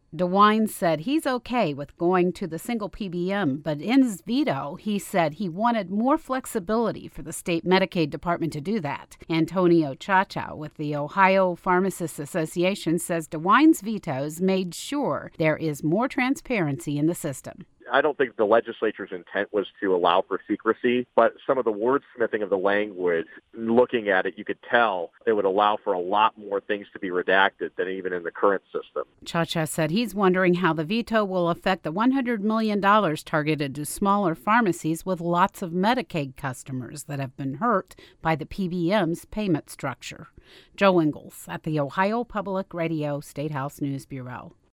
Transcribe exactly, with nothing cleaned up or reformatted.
DeWine said he's okay with going to the single P B M, but in his veto, he said he wanted more flexibility for the state Medicaid department to do that. Antonio Chacha with the Ohio Pharmacists Association says DeWine's vetoes made sure there is more transparency in the system. I don't think the legislature's intent was to allow for secrecy, but some of the wordsmithing of the language, looking at it, you could tell it would allow for a lot more things to be redacted than even in the current system. Chacha said he's wondering how the veto will affect the one hundred million dollars targeted to smaller pharmacies with lots of Medicaid customers that have been hurt by the P B M's payment structure. Joe Ingles at the Ohio Public Radio State House News Bureau.